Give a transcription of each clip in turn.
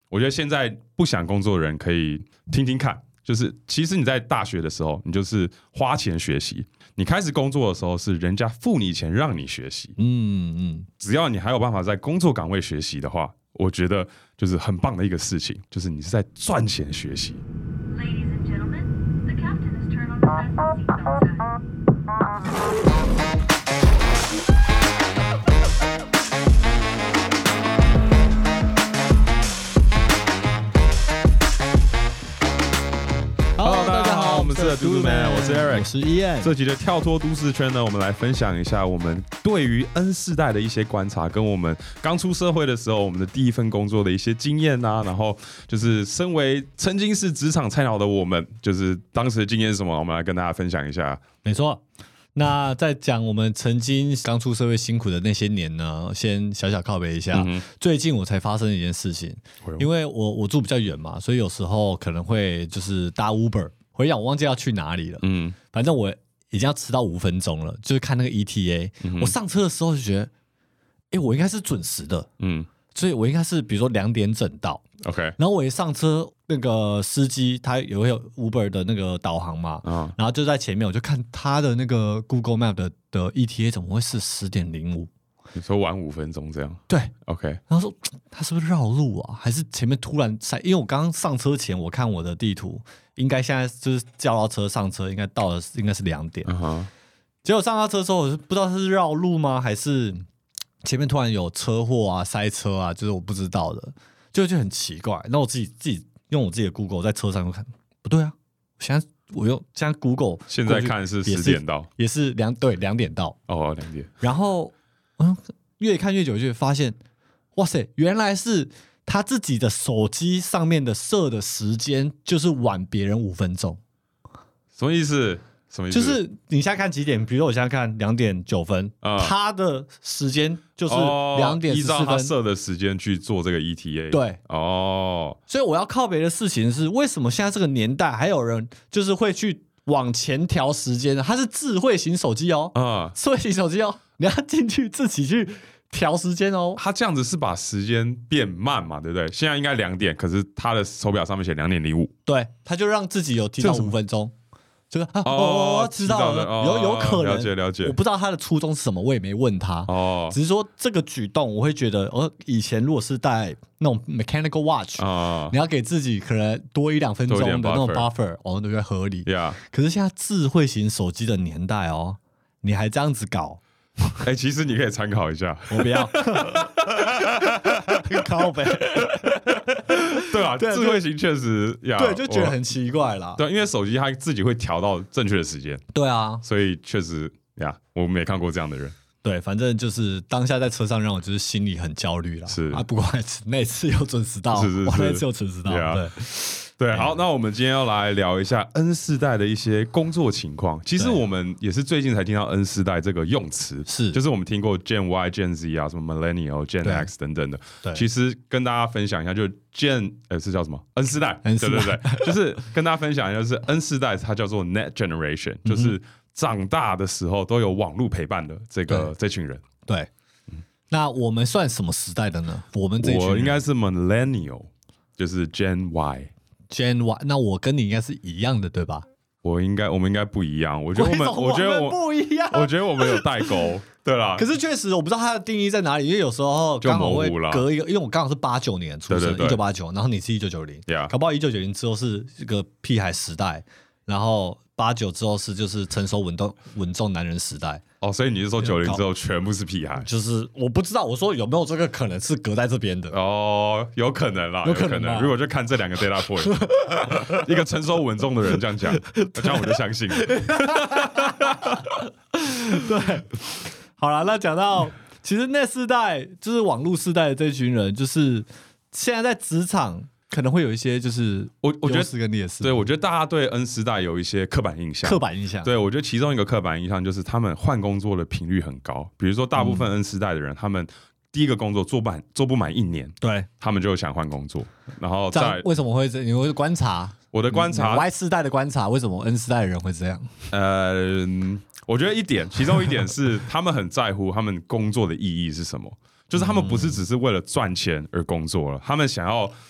我觉得现在不想工作的人可以听听看，就是其实你在大学的时候，你就是花钱学习；你开始工作的时候，是人家付你钱让你学习。只要你还有办法在工作岗位学习的话，我觉得就是很棒的一个事情，就是你是在赚钱学习。 Ladies and gentlemen, the captain has turned on the fasten seatbelt sign. Hello， 大家好，我们是 The Doodoo Man， 我是 Eric， 我是 Ian。 这集的跳脱都市圈呢，我们来分享一下我们对于 N 世代的一些观察，跟我们刚出社会的时候，我们的第一份工作的一些经验啊，然后就是身为曾经是职场菜鸟的我们，就是当时的经验是什么，我们来跟大家分享一下。 没错。那在讲我们曾经刚出社会辛苦的那些年呢，先小小靠北一下。最近我才发生一件事情，因为我住比较远嘛，所以有时候可能会就是搭 Uber 回想我忘记要去哪里了。反正我已经要迟到5分钟了，就是看那个 ETA。我上车的时候就觉得，我应该是准时的。所以我应该是比如说2点整到。 OK， 然后我一上车，那个司机他也会有 Uber 的那个导航嘛，然后就在前面，我就看他的那个 Google Map 的 ETA 怎么会是10点05？ 你说晚5分钟这样？ 对 ，OK。 然后说他是不是绕路啊？还是前面突然塞？因为我刚刚上车前，我看我的地图，应该现在就是叫到车上车，应该到了应该是2点。结果上到车之后，我就不知道是绕路吗，还是前面突然有车祸啊、塞车啊，就是我不知道的。就很奇怪，那我自己用我自己的 Google 在车上看，不对啊！现在 Google 现在看是10点到， 也是2点到哦，2点。 然后越看越久，就发现哇塞，原来是他自己的手机上面的设的时间就是晚别人5分钟， 什么意思？ 就是你现在看几点？比如说我现在看2点9分，他的时间就是2点14分， 依照他设的时间去做这个 ETA。 对，所以我要靠北的事情是，为什么现在这个年代还有人就是会去往前调时间呢？它是智慧型手机哦，智慧型手机哦，你要进去自己去调时间哦。 他这样子是把时间变慢嘛，对不对？现在应该2点，可是他的手表上面写2点05， 对，他就让自己有提早5分钟。这个知道了，有可能了解。 我不知道他的初衷是什么，我也没问他。只是说这个举动，我会觉得，以前如果是戴那种 mechanical watch，你要给自己可能多1-2分钟的那种 buffer，都会合理。可是现在智慧型手机的年代你还这样子搞？ 其实你可以参考一下， 我不要，靠北。 对啊，智慧型确实对，就觉得很奇怪啦。 对，因为手机它自己会调到正确的时间。 对啊， 所以确实我没看过这样的人。 对，反正就是当下在车上让我就是心里很焦虑啦。 是不过那次又准时到，我那次又准时到。 对，好，那我们今天要来聊一下 N 世代的一些工作情况。其实我们也是最近才听到 N 世代这个用词，就是我们听过 Gen Y、Gen Z 啊，什么 Millennial、Gen X 等等的。其实跟大家分享一下，就是 Gen 是叫什么 N 世代？对，就是跟大家分享一下，就是 N 世代它叫做 Net Generation，就是长大的时候都有网络陪伴的这群人。 对，那我们算什么时代的呢？我应该是 Millennial， 就是 Gen Y。Gen Y， 那我跟你应该是一样的，对吧？ 我们应该不一样。我觉得我不一样。 我觉得我们有代沟，对啦。 可是确实我不知道它的定义在哪里，因为有时候刚好会隔一个，因为我刚好是89年出生，1989，然后你是1990，搞不好1990之后是一个屁孩时代，然后89之后是就是成熟稳重男人时代。 所以你是说90之后全部是屁孩？ 就是我不知道，我说有没有这个可能是隔在这边的？ 有可能啦，有可能。如果就看这2个 data point， 一个成熟稳重的人这样讲，这样我就相信了。 对，好了，那讲到其实那世代就是网络世代的这群人，就是现在在职场。可能会有一些就是我觉得优势跟劣势。 对，我觉得大家对 N 世代有一些刻板印象。对，我觉得其中一个刻板印象就是他们换工作的频率很高。比如说，大部分 N 世代的人，他们第一个工作做不满1年，对，他们就想换工作。然后为什么会你会观察？ 我的观察 ，Y 世代的观察，为什么 N 世代的人会这样？ 我觉得其中一点是他们很在乎他们工作的意义是什么，就是他们不是只是为了赚钱而工作了，他们想要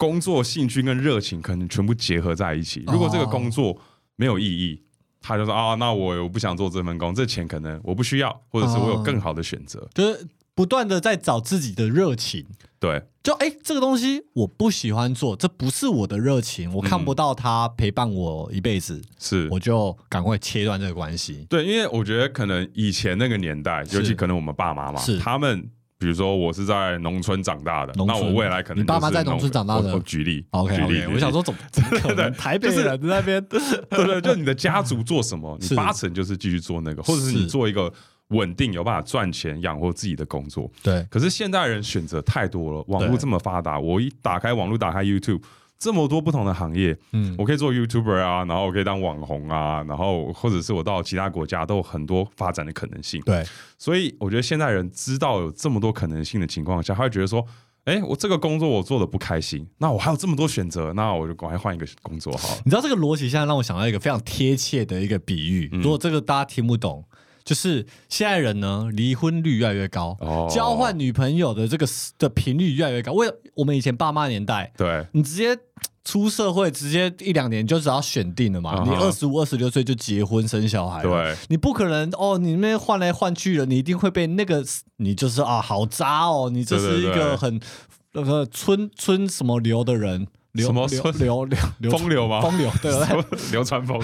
工作兴趣跟热情可能全部结合在一起。如果这个工作没有意义，他就说啊，那我不想做这份工，这钱可能我不需要，或者是我有更好的选择， 就是不断的在找自己的热情。 对， 就这个东西我不喜欢做，这不是我的热情，我看不到它陪伴我一辈子， 是我就赶快切断这个关系。 对，因为我觉得可能以前那个年代，尤其可能我们爸妈嘛，他们比如说我是在农村长大的，那我未来可能你爸妈在农村长大的， 我举例 ，OK， 我想说怎么可能台北人那边， 对，就你的家族做什么，你80%就是继续做那个，或者是你做一个稳定有办法赚钱养活自己的工作。 对， 可是现代人选择太多了，网络这么发达，我一打开网络，打开 YouTube。这么多不同的行业，我可以做 YouTuber 啊，然后我可以当网红啊，然后或者是我到其他国家都有很多发展的可能性。 对， 所以我觉得现代人知道有这么多可能性的情况下，他会觉得说，我这个工作我做的不开心，那我还有这么多选择，那我就赶快换一个工作好了。 你知道这个逻辑现在让我想到一个非常贴切的一个比喻，如果这个大家听不懂。就是现在人呢，离婚率越来越高，交换女朋友的这个的频率越来越高。我们以前爸妈年代， 对， 你直接出社会，直接1-2年就只要选定了嘛。你25、26岁就结婚生小孩了， 对， 你不可能你那边换来换去了，你一定会被那个，你就是好渣哦，你这是一个很那个村什么流的人。 什么风流吗？ 风流，对， 流川枫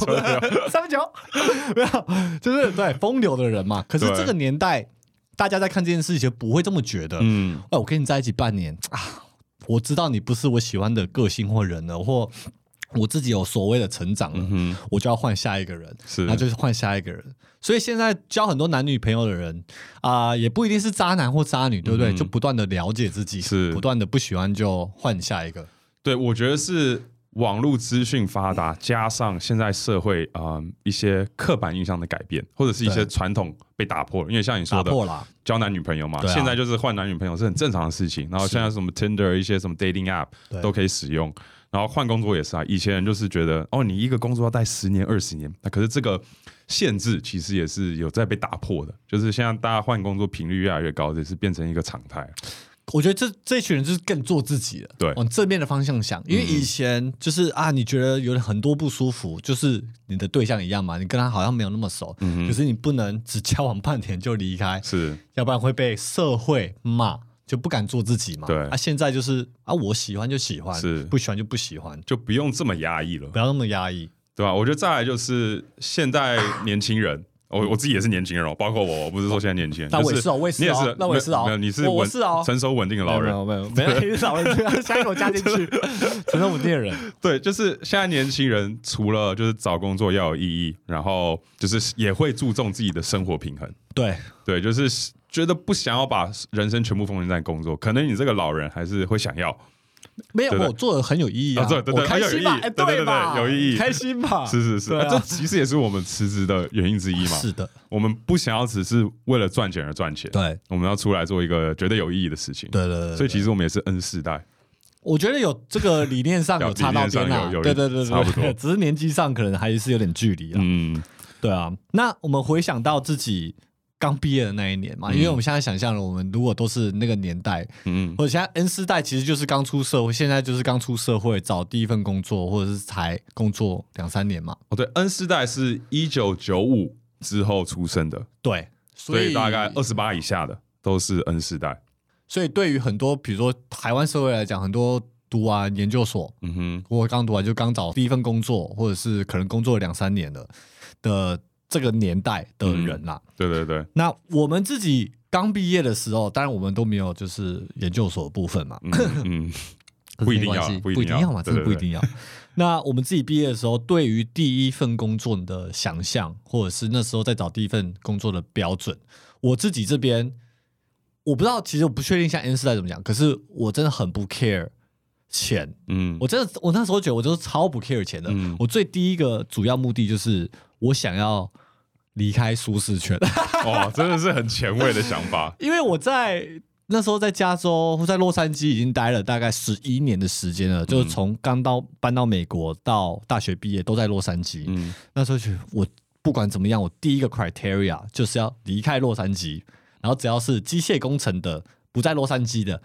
389没有，就是对风流的人嘛。可是这个年代，大家在看这件事情不会这么觉得。我跟你在一起半年啊，我知道你不是我喜欢的个性或人了，或我自己有所谓的成长了，我就要换下一个人，那就是换下一个人。所以现在交很多男女朋友的人也不一定是渣男或渣女，对不对？就不断的了解自己，不断的不喜欢就换下一个。 对，我觉得是网络资讯发达，加上现在社会一些刻板印象的改变，或者是一些传统被打破了。因为像你说的，交男女朋友嘛，现在就是换男女朋友是很正常的事情。然后现在什么 Tinder 一些什么 dating app 都可以使用。然后换工作也是啊，以前人就是觉得你一个工作要待10年20年，那可是这个限制其实也是有在被打破的。就是现在大家换工作频率越来越高，也是变成一个常态。 我觉得这群人就是更做自己了， 对， 往正面的方向想。因为以前就是你觉得有很多不舒服，就是你的对象一样嘛，你跟他好像没有那么熟，可是你不能只交往半年就离开， 是， 要不然会被社会骂，就不敢做自己嘛。 对， 现在就是我喜欢就喜欢， 是不喜欢就不喜欢， 就不用这么压抑了， 不要那么压抑， 对吧？我觉得再来就是现在年轻人。我自己也是年轻人包括我不是说现在年轻人， 那我也是我也是，那我也是没有，你是成熟稳定的老人， 没有，你是老人，下一个我加进去，成熟稳定的人。 对，就是现在年轻人除了就是找工作要有意义，然后就是也会注重自己的生活平衡。对，就是觉得不想要把人生全部奉献在工作，可能你这个老人还是会想要。 没有，我做的很有意义啊！ 对， 我开心吧？对吧？有意义， 开心吧？ 是，这其实也是我们辞职的原因之一嘛。 是的， 我们不想要只是为了赚钱而赚钱， 对， 我们要出来做一个觉得有意义的事情。 对， 所以其实我们也是 N 世代。 我觉得有这个理念上有差到边啦，对， 差不多， 只是年纪上可能还是有点距离啊。对啊。那我们回想到自己刚毕业的那一年嘛，因为我们现在想象了，我们如果都是那个年代，或者现在 N 世代其实就是刚出社会，现在就是刚出社会找第一份工作，或者是才工作2-3年嘛。 对 ，N 世代是1995之后出生的， 对， 所以大概28以下的都是 N 世代。 所以对于很多比如说台湾社会来讲，很多读完研究所，或刚读完就刚找第一份工作，或者是可能工作了2-3年了的。这个年代的人啦， 对。 那我们自己刚毕业的时候，当然我们都没有就是研究所的部分嘛， 不一定要， 不一定要嘛，真的不一定要。那我们自己毕业的时候，对于第一份工作的想象，或者是那时候在找第一份工作的标准，我自己这边我不知道，其实我不确定像 N 世代怎么讲，可是我真的很不 care 钱，我那时候觉得我就是超不 care 钱的，我最第一个主要目的就是我想要离开舒适圈。 真的是很前卫的想法。 因为我那时候在加州或在洛杉矶已经待了大概11年的时间了，就是从刚搬到美国到大学毕业都在洛杉矶。那时候觉得我不管怎么样，我第一个 criteria 就是要离开洛杉矶，然后只要是机械工程的不在洛杉矶的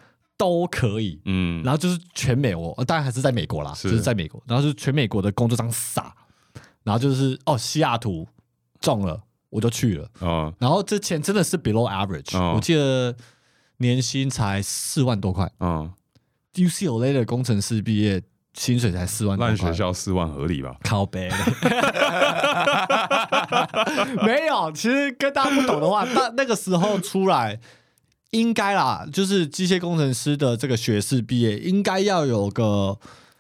都可以，然后就是全美国，当然还是在美国啦，就是在美国，然后就是全美国的工作这样撒，然后就是西雅图中了我就去了，然后这钱真的是 below average，我记得年薪才4万多块，UCLA 的工程师毕业薪水才4万多块， 烂学校4万合理吧？ 靠北没有，其实跟大家不懂的话，那个时候出来应该啦，就是机械工程师的这个学士毕业，应该要有个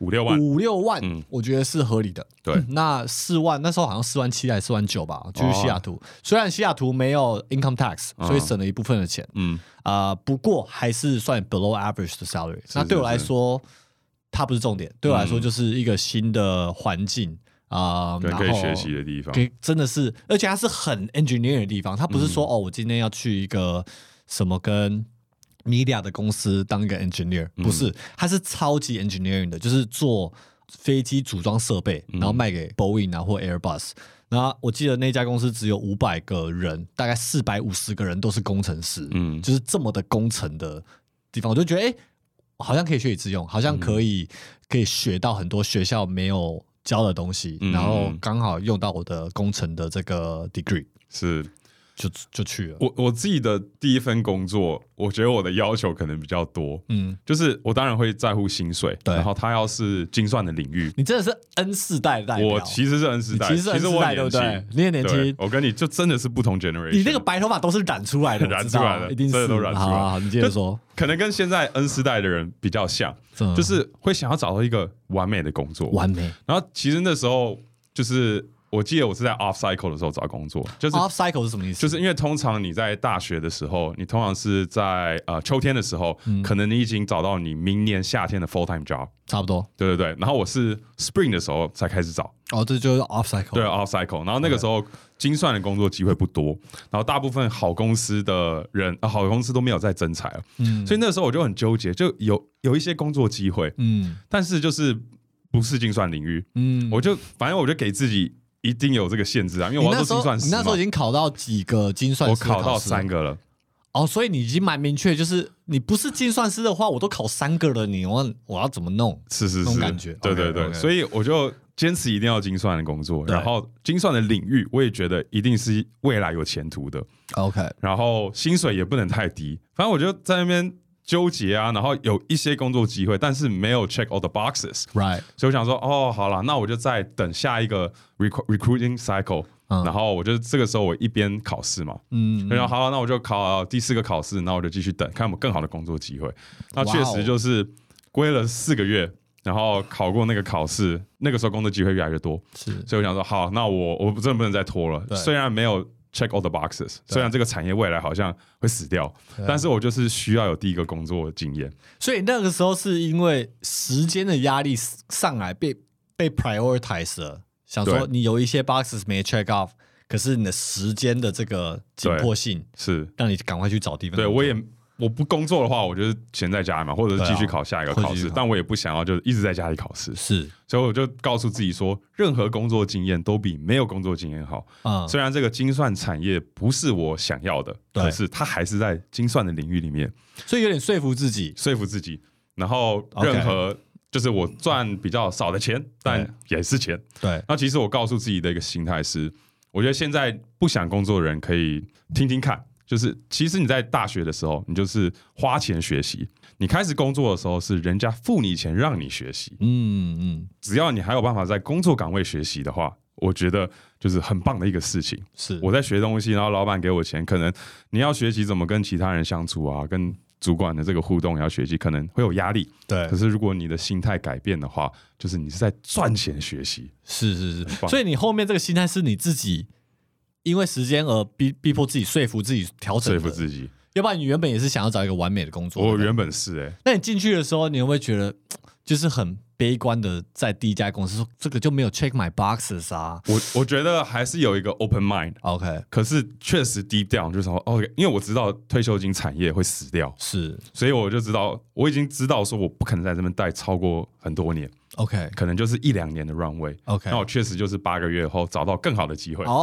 5、6万，我觉得是合理的。 对， 那4万那时候好像4万7还是4万9吧，就是西雅图。虽然西雅图没有 income tax，所以省了一部分的钱，不过还是算 below average 的 salary。那对我来说，它不是重点，对我来说就是一个新的环境然后可以学习的地方， 真的是，而且它是很 engineering 的地方，它不是说我今天要去一个什么跟 media 的公司当一个 engineer，不是，它是超级 engineering 的，就是做飞机组装设备，然后卖给 Boeing 或 Airbus。然后我记得那家公司只有500个人，大概450个人都是工程师，就是这么的工程的地方，我就觉得好像可以学以致用，好像可以学到很多学校没有教的东西，然后刚好用到我的工程的这个 degree， 是就去了。 我自己的第一份工作，我觉得我的要求可能比较多，就是我当然会在乎薪水，然后他要是精算的领域， 你真的是 N 世代的代表， 我其实是 N 世代， 其实 N 世代对不对？你也年轻， 我跟你就真的是不同 generation， 你那个白头发都是染出来的， 染出来的， 一定是真的都染出来的。 好，你接着说， 可能跟现在 N 世代的人比较像，就是会想要找到一个完美的工作， 完美。 然后其实那时候就是。我记得我是在 off cycle 的时候找工作，就是 off cycle 是什么意思？ 就是因为通常你在大学的时候，你通常是在秋天的时候，可能你已经找到你明年夏天的 full time job， 差不多。 对。然后我是 spring 的时候才开始找。 这就是 off cycle。 对 off cycle， 然后那个时候精算的工作机会不多，然后大部分好公司的人，好公司都没有在征才了，所以那个时候我就很纠结，就有一些工作机会，但是就是不是精算领域，反正我就给自己。一定有这个限制啊，因为我要做精算师。 你那时候已经考到几个精算师？ 我考到3个了。 所以你已经蛮明确，就是你不是精算师的话，我都考3个了，我要怎么弄？ 是， 那种感觉。 对，所以我就坚持一定要精算的工作，然后精算的领域，我也觉得一定是未来有前途的。 OK， 然后薪水也不能太低，反正我就在那边。纠结啊，然后有一些工作机会，但是没有 check all the boxes，right？ 所以我想说，好了，那我就再等下一个 recruiting cycle，然后我就这个时候我一边考试嘛，然后好，那我就考第4个考试，那我就继续等，看有没有更好的工作机会。那确实就是归了4个月，然后考过那个考试，那个时候工作机会越来越多，所以我想说，好，那我真的不能再拖了，虽然没有。check all the boxes， 虽然这个产业未来好像会死掉，但是我就是需要有第一个工作的经验。 所以那个时候是因为时间的压力上来被 prioritize 了，想说你有一些 boxes 没 check off， 可是你的时间的这个紧迫性是让你赶快去找地方。 对，我不工作的话，我就是闲在家里嘛，或者是继续考下一个考试，但我也不想要就一直在家里考试。 是， 所以我就告诉自己说，任何工作经验都比没有工作经验好。虽然这个精算产业不是我想要的，可是它还是在精算的领域里面， 所以有点说服自己。 然后任何就是我赚比较少的钱，但也是钱。 对。 那其实我告诉自己的一个心态是，我觉得现在不想工作的人可以听听看。就是其实你在大学的时候，你就是花钱学习；你开始工作的时候，是人家付你钱让你学习。只要你还有办法在工作岗位学习的话，我觉得就是很棒的一个事情。 是我在学东西，然后老板给我钱，可能你要学习怎么跟其他人相处啊，跟主管的这个互动也要学习，可能会有压力。 对， 可是如果你的心态改变的话，就是你是在赚钱学习。 是，所以你后面这个心态是你自己。因为时间而逼迫自己说服自己调整， 说服自己， 要不然你原本也是想要找一个完美的工作。 我原本是那你进去的时候，你会不会觉得就是很悲观的，在第一家公司说这个就没有 check my boxes 啊？ 我觉得还是有一个 open mind，OK。可是确实 deep down 就是说 OK， 因为我知道退休金产业会死掉， 是， 所以我就知道，我已经知道说我不可能在这边待超过很多年。 OK， 可能就是1-2年的 runway。OK， 那我确实就是8个月后找到更好的机会。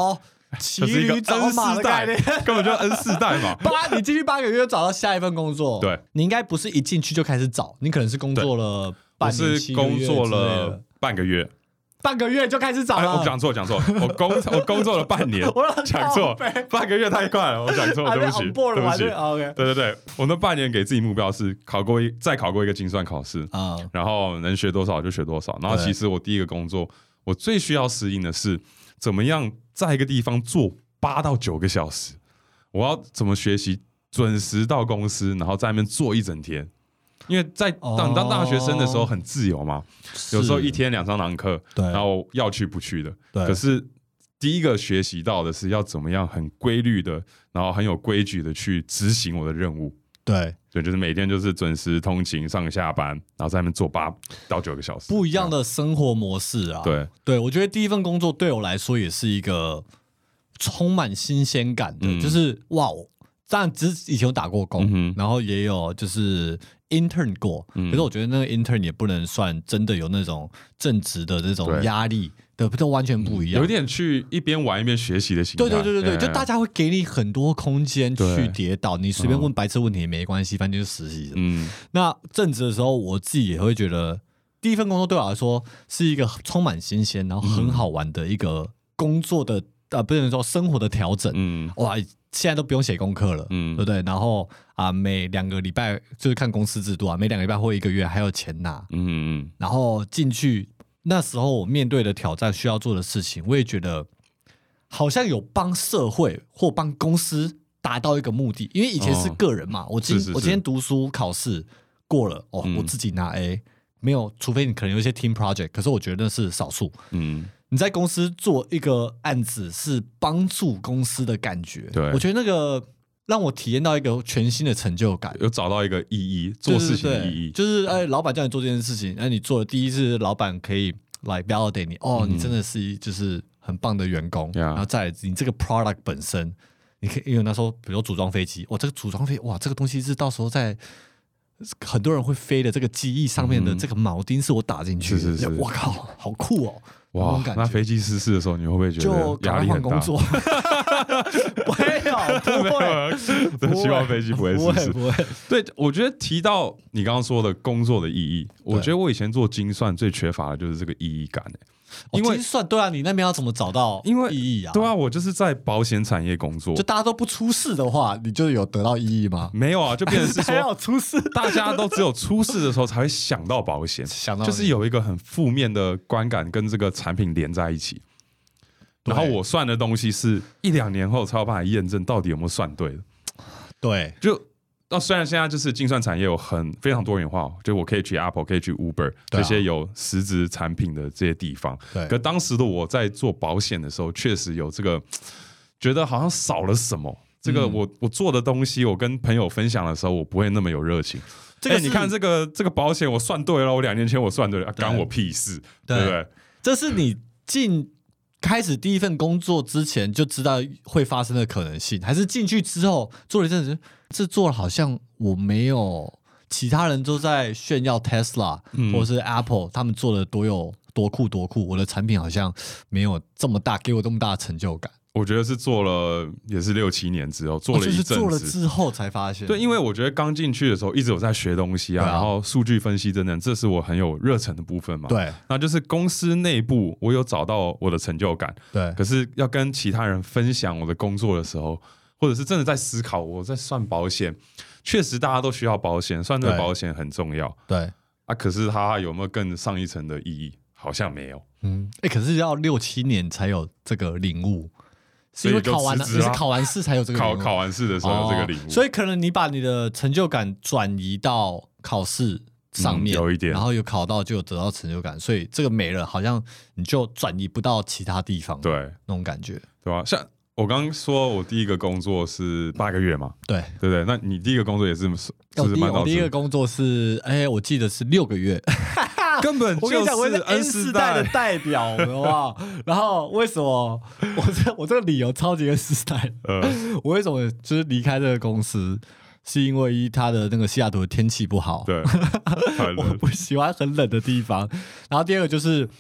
骑驴找马的概念， 根本就 N 世代嘛。 你进去8个月就找到下一份工作， 对， 你应该不是一进去就开始找，你可能是工作了半年， 我是工作了半个月。 半个月就开始找了， 我讲错，我工作了半年，讲错，半个月太快了，我讲错，对不起，对不起。对，我那半年给自己目标是再考过一个精算考试啊，然后能学多少就学多少。然后其实我第一个工作，我最需要适应的是怎么样在一个地方做8到9个小时，我要怎么学习准时到公司，然后在那边做一整天。因为当大学生的时候很自由嘛，有时候一天2、3堂课，然后要去不去的。可是第一个学习到的是要怎么样很规律的，然后很有规矩的去执行我的任务。对，就是每天就是准时通勤上下班，然后在那边做8到9个小时， 不一样的生活模式啊。对，我觉得第一份工作对我来说也是一个充满新鲜感的，就是哇，当然只是以前有打过工，然后也有就是intern 过，可是我觉得那个 intern 也不能算真的有那种正职的这种压力的，都完全不一样， 有点去一边玩一边学习的心态。 对，就大家会给你很多空间去跌倒，你随便问白痴问题也没关系，反正就是实习的。那正职的时候，我自己也会觉得第一份工作对我来说是一个充满新鲜，然后很好玩的一个工作的不能说生活的调整。哇！现在都不用写功课了，对不对？然后每2个礼拜就是看公司制度啊，每2个礼拜或1个月还有钱拿，然后进去那时候我面对的挑战需要做的事情，我也觉得好像有帮社会或帮公司达到一个目的，因为以前是个人嘛，我今天读书考试过了，我自己拿 A， 没有，除非你可能有一些 team project， 可是我觉得那是少数。你在公司做一个案子是帮助公司的感觉，我觉得那个让我体验到一个全新的成就感， 有找到一个意义，做事情的意义， 就是老板叫你做这件事情，你做的第一次，老板可以来 validate 你，你真的是就是很棒的员工，然后再来你这个 product 本身，你可以因为那时候比如组装飞机，这个组装飞，哇，这个东西是到时候在很多人会飞的这个机翼上面的这个铆钉是我打进去的，我靠，好酷哦！ 哇，那飞机失事的时候，你会不会觉得压力很大？ 工作不会， 真希望飞机不会失事。 不会。 对，我觉得提到你刚刚说的工作的意义，我觉得我以前做精算最缺乏的就是这个意义感。 因为精算对啊，你那边要怎么找到意义啊？ 对啊，我就是在保险产业工作， 就大家都不出事的话，你就有得到意义吗？ 没有啊，就变成是说要出事， 大家都只有出事的时候才会想到保险，就是有一个很负面的观感跟这个产品连在一起。然后我算的东西是1、2年后才有办法验证到底有没有算对的。 对， 就虽然现在就是精算产业有非常多元化，就我可以去 Apple， 可以去 Uber 这些有实质产品的这些地方。可当时的我在做保险的时候，确实有这个觉得好像少了什么。这个我做的东西，我跟朋友分享的时候，我不会那么有热情。你看这个保险我算对了，我2年前我算对了，干我屁事，对不对？ 这是你开始第一份工作之前就知道会发生的可能性，还是进去之后做了一阵子，这做了好像我没有其他人都在炫耀 Tesla、或者是 Apple 他们做的多酷，我的产品好像没有这么大，给我这么大的成就感。 我觉得是做了也是6、7年之后，做了一阵子， 就是做了之后才发现。 对，因为我觉得刚进去的时候一直有在学东西啊，然后数据分析等等，这是我很有热忱的部分嘛。 对， 那就是公司内部我有找到我的成就感。 对， 可是要跟其他人分享我的工作的时候，或者是真的在思考我在算保险，确实大家都需要保险，算这个保险很重要。 对啊，可是它有没有更上一层的意义？好像没有。 可是要6、7年才有这个领悟。是因为考完了，你是考完试才有这个领悟。 考完试的时候有这个领悟， 所以可能你把你的成就感转移到考试上面， 有一点， 然后有考到就有得到成就感，所以这个没了，好像你就转移不到其他地方， 对那种感觉， 对吧？像我刚刚说，我第一个工作是8个月嘛， 对不对？那你第一个工作也是我第一个工作是，我记得是6个月。 根本就是 N 世代的代表，好不好？然后为什么我这个理由超级 N 世代？我为什么就是离开这个公司？是因为它的那个西雅图的天气不好， 对， 我不喜欢很冷的地方。然后第二个就是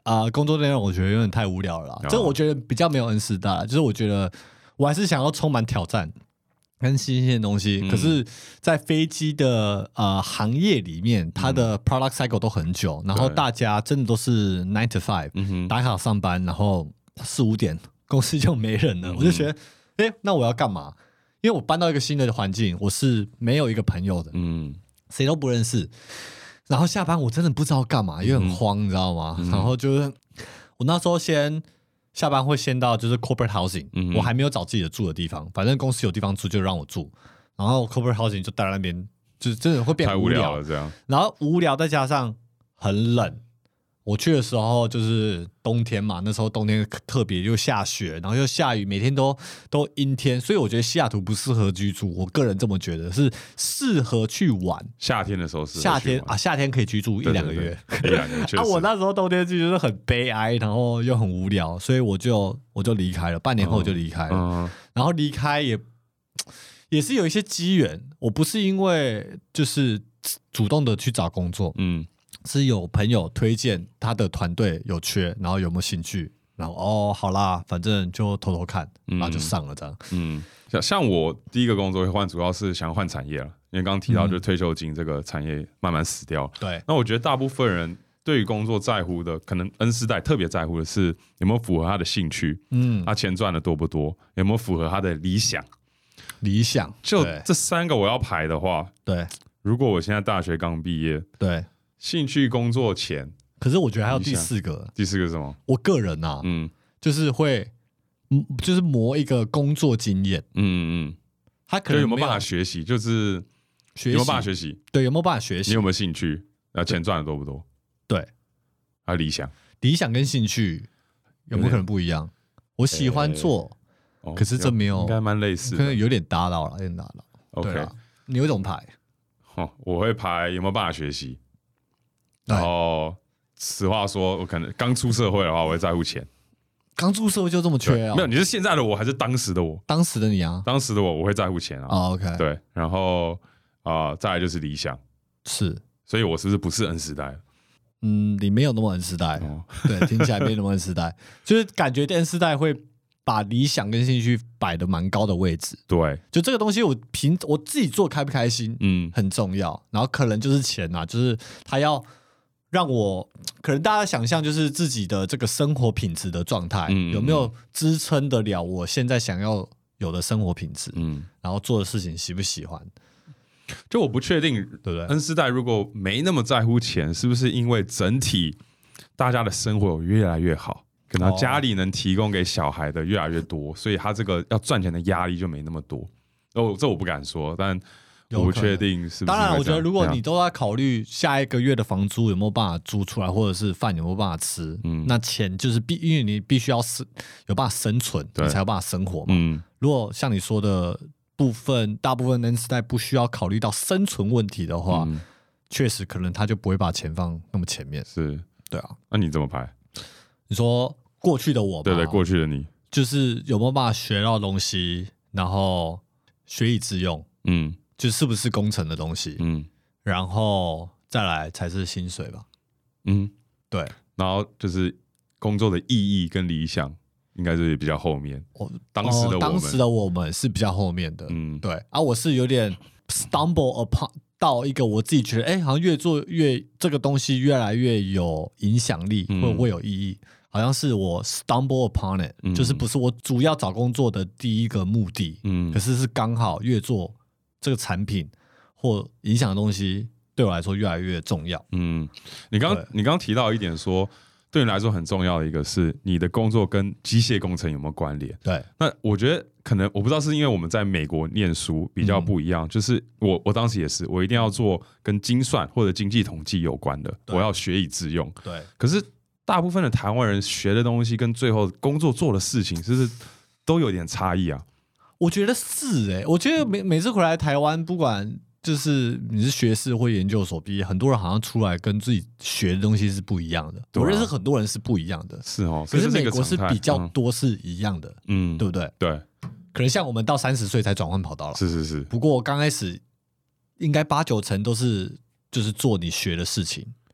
工作内容我觉得有点太无聊了啦，这我觉得比较没有N世代，就是我觉得我还是想要充满挑战跟新鲜的东西，可是，在飞机的行业里面，它的 product cycle 都很久，然后大家真的都是9 to 5，打卡上班，然后4、5点公司就没人了，我就觉得，那我要干嘛？因为我搬到一个新的环境，我是没有一个朋友的，谁都不认识，然后下班我真的不知道干嘛，因为很慌，你知道吗？然后就是我那时候下班会先到就是 corporate housing，我还没有找自己的住的地方，反正公司有地方住就让我住，然后 corporate housing 就待在那边，就是真的会变太无聊了这样。 然后无聊再加上很冷，我去的时候就是冬天嘛，那时候冬天特别又下雪，然后又下雨，每天都阴天，所以我觉得西雅图不适合居住，我个人这么觉得，是适合去玩。 夏天的时候是夏天可以居住1-2个月，我那时候冬天去就是很悲哀，然后又很无聊，所以我就离开了，半年后我就离开了，然后离开也是有一些机缘，我不是因为就是主动的去找工作，是有朋友推荐他的团队有缺，然后有没有兴趣，然后好啦，反正就偷偷看，然后就上了这样。 像我第一个工作会换，主要是想换产业了，因为刚刚提到就是退休金这个产业慢慢死掉。 对， 那我觉得大部分人对于工作在乎的，可能 N 世代特别在乎的是有没有符合他的兴趣，他钱赚的多不多，有没有符合他的理想。就这3个我要排的话， 对， 如果我现在大学刚毕业， 对。 兴趣、工作、钱， 可是我觉得还有第4个。 第4个是什么？ 我个人啊，就是会，就是磨一个工作经验。他可能有没有办法学习？就是有没有办法学习？ 对，有没有办法学习？ 你有没有兴趣？然后钱赚的多不多？ 对， 还有理想跟兴趣有没有可能不一样？我喜欢做，可是这没有， 应该蛮类似的， 可能有点打扰了，有点打扰。 OK， 你有一种排？ 我会排有没有办法学习。然后，实话说，我可能刚出社会的话，我会在乎钱。 刚出社会就这么缺啊？ 没有，你是现在的我还是当时的我？ 当时的你啊？ 当时的我会在乎钱啊。 OK， 对，然后再来就是理想， 是， 所以我是不是 N 世代？ 你没有那么 N 世代，对，听起来没那么 N 世代，就是感觉 N 世代会把理想跟兴趣摆得蛮高的位置。 对， 就这个东西，我自己做开不开心，很重要。然后可能就是钱啊，就是他要。让我可能大家想象就是自己的这个生活品质的状态，有没有支撑得了我现在想要有的生活品质？然后做的事情喜不喜欢？ 就我不确定， 对不对 ？N 世代如果没那么在乎钱，是不是因为整体大家的生活有越来越好，可能家里能提供给小孩的越来越多，所以他这个要赚钱的压力就没那么多。这我不敢说，但。我不确定是不是。 当然，我觉得如果你都在考虑下一个月的房租有没有办法租出来，或者是饭有没有办法吃，那钱就是因为你必须要有办法生存，你才有办法生活嘛。如果像你说的大部分N世代不需要考虑到生存问题的话，确实可能他就不会把钱放那么前面。 是， 对啊。 那你怎么排？ 你说过去的我吗？ 对，过去的你， 就是有没有办法学到东西，然后学以致用。就是不是工程的东西，然后再来才是薪水吧，对， 然后就是工作的意义跟理想，应该是比较后面。当时的我们是比较后面的，对啊，我是有点 stumble upon 到一个我自己觉得，好像越做越这个东西越来越有影响力，或者会有意义。好像是我 stumble upon it，就是不是我主要找工作的第一个目的，可是刚好越做。这个产品或影响的东西对我来说越来越重要。 你刚提到一点说，对你来说很重要的一个是你的工作跟机械工程有没有关联？ 对， 那我觉得可能我不知道是因为我们在美国念书比较不一样，就是我当时也是，我一定要做跟精算或者经济统计有关的，我要学以致用。 对， 可是大部分的台湾人学的东西跟最后工作做的事情，是不是都有点差异啊？ 我觉得是我觉得每次回来台湾，不管就是你是学士或研究所毕业，很多人好像出来跟自己学的东西是不一样的。我认识很多人是不一样的， 是哦。 可是美国是比较多是一样的，对不对？ 对， 可能像我们到30岁才转换跑道了， 是。 不过刚开始应该8、9成都是就是做你学的事情，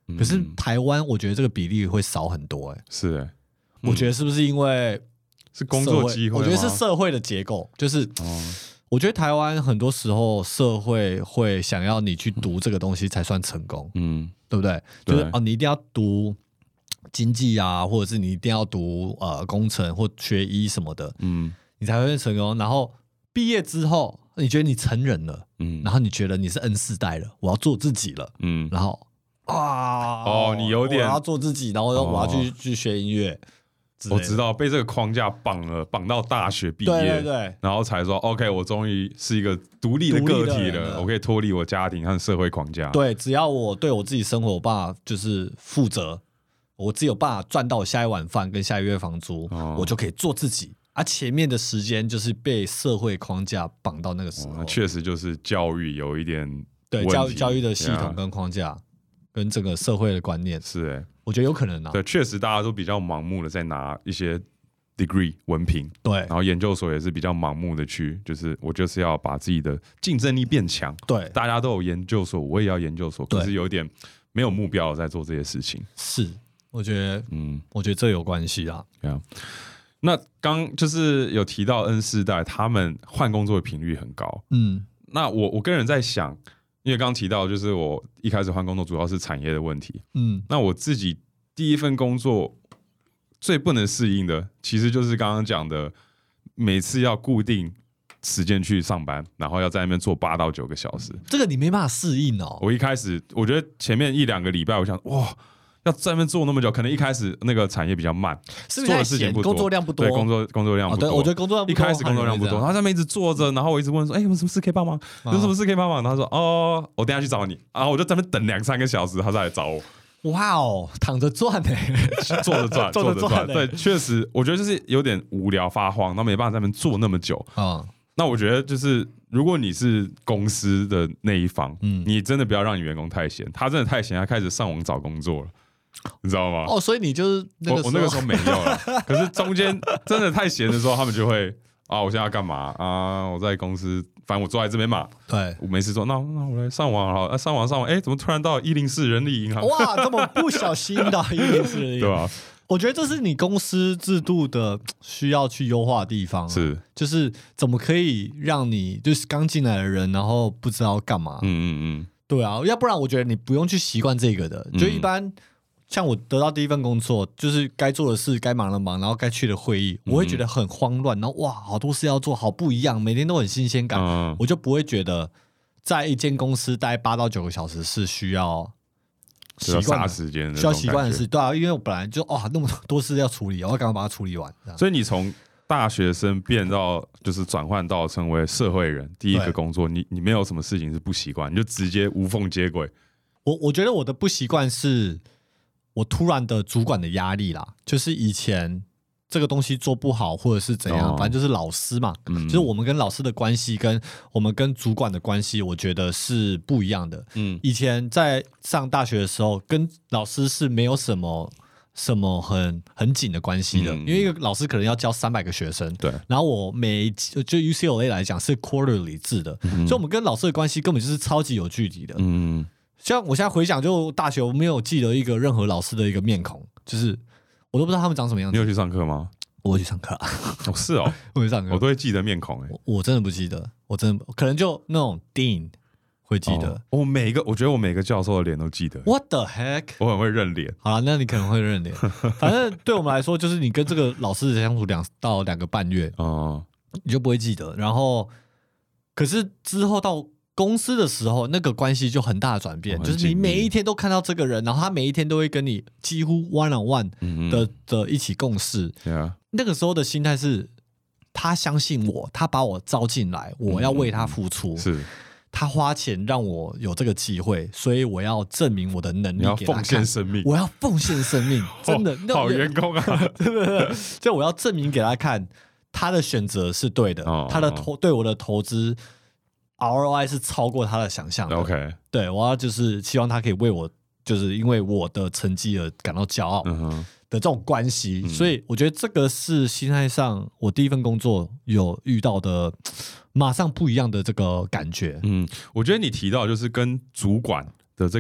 可是台湾我觉得这个比例会少很多是我觉得是不是因为是工作机会？ 我觉得是社会的结构，就是我觉得台湾很多时候社会会想要你去读这个东西才算成功，对不对？就是你一定要读经济啊，或者是你一定要读工程或学医什么的，你才会成功。然后毕业之后，你觉得你成人了，然后你觉得你是 N 世代了，我要做自己了，然后你有点我要做自己，然后我要去学音乐。 我知道被这个框架绑到大学毕业， 对， 然后才说 OK， 我终于是一个独立的个体了，我可以脱离我家庭和社会框架。 对，只要我对我自己生活有办法就是负责，我只有办法赚到我下一碗饭跟下一个月房租，我就可以做自己。前面的时间就是被社会框架绑到那个时候， 确实就是教育有一点对教育的系统跟框架跟整个社会的观念是我觉得有可能对，确实大家都比较盲目的在拿一些 degree 文凭， 对， 然后研究所也是比较盲目的就是我就是要把自己的竞争力变强， 对， 大家都有研究所，我也要研究所，可是有点没有目标在做这些事情， 是，我觉得我觉得这有关系啊。 那刚就是有提到 N 世代，他们换工作的频率很高，那我个人在想。因为刚刚提到，就是我一开始换工作主要是产业的问题。那我自己第一份工作最不能适应的，其实就是刚刚讲的，每次要固定时间去上班，然后要在那边做8到9个小时。 这个你没办法适应哦。 我一开始我觉得前面1-2个礼拜，我想哇。要在那边做那么久，可能一开始那个产业比较慢， 是不是太闲，工作量不多？ 对，工作量不多。 对，我觉得工作量不多， 一开始工作量不多，然后在那边一直坐着，然后我一直问说：“有什么事可以帮忙？有什么事可以帮忙？”他说：“我等一下去找你。”然后我就在那边等2-3个小时，他再来找我。 哇哦，躺着赚坐着赚，坐着赚。对，确实，我觉得就是有点无聊发慌，然后没办法在那边坐那么久。那我觉得就是，如果你是公司的那一方，你真的不要让你员工太闲，他真的太闲，他开始上网找工作了。你知道吗？ 所以你就是我那个时候没有了，可是中间真的太闲的时候，他们就会我现在要干嘛啊？我在公司，反正我坐在这边嘛， 对，我没事做，那我来上网好，上网，怎么突然到104人力银行？ 哇，这么不小心的104人力银行， 对吧？ 我觉得这是你公司制度的需要去优化的地方，就是怎么可以让你就是刚进来的人，然后不知道干嘛，对啊，要不然我觉得你不用去习惯这个的，就一般。像我得到第一份工作，就是该做的事、该忙的忙，然后该去的会议，我会觉得很慌乱，然后哇，好多事要做，好不一样，每天都很新鲜感，我就不会觉得在一间公司待8到9个小时是需要习惯时间的，需要习惯的事，对啊，因为我本来就那么多事要处理，我要赶快把它处理完。 所以你从大学生变到就是转换到成为社会人，第一个工作，你没有什么事情是不习惯，你就直接无缝接轨。 我觉得我的不习惯是。我突然的主管的压力啦，就是以前这个东西做不好或者是怎样，反正就是老师嘛，就是我们跟老师的关系跟我们跟主管的关系，我觉得是不一样的。以前在上大学的时候，跟老师是没有什么很紧的关系的，因为一个老师可能要教300个学生， 对， 然后我就 UCLA 来讲是 quarterly 制的，所以我们跟老师的关系根本就是超级有距离的。像我现在回想，就大学我没有记得一个任何老师的一个面孔，就是我都不知道他们长什么样子。 你有去上课吗？ 我有去上课啊。 是哦， 我去上课， 我都会记得面孔。 我真的不记得，我真的可能就那种 Dean 会记得。 我觉得我每个教授的脸都记得。 What the heck？ 我很会认脸。 好了，那你可能会认脸。反正对我们来说，就是你跟这个老师相处2到2个半月，你就不会记得。然后，可是之后到公司的时候，那个关系就很大的转变，就是你每一天都看到这个人，然后他每一天都会跟你几乎 one on one 的一起共事。那个时候的心态是，他相信我，他把我招进来，我要为他付出。 是， 他花钱让我有这个机会，所以我要证明我的能力给他看。 奉献生命， 我要奉献生命，真的， 好员工啊， 对不对？就我要证明给他看，他的选择是对的，他的对我的投资。ROI 是超过他的想象的。 OK， 对，我要就是希望他可以为我，就是因为我的成绩而感到骄傲的这种关系，所以我觉得这个是心态上我第一份工作有遇到的马上不一样的这个感觉。 我觉得你提到就是跟主管的这个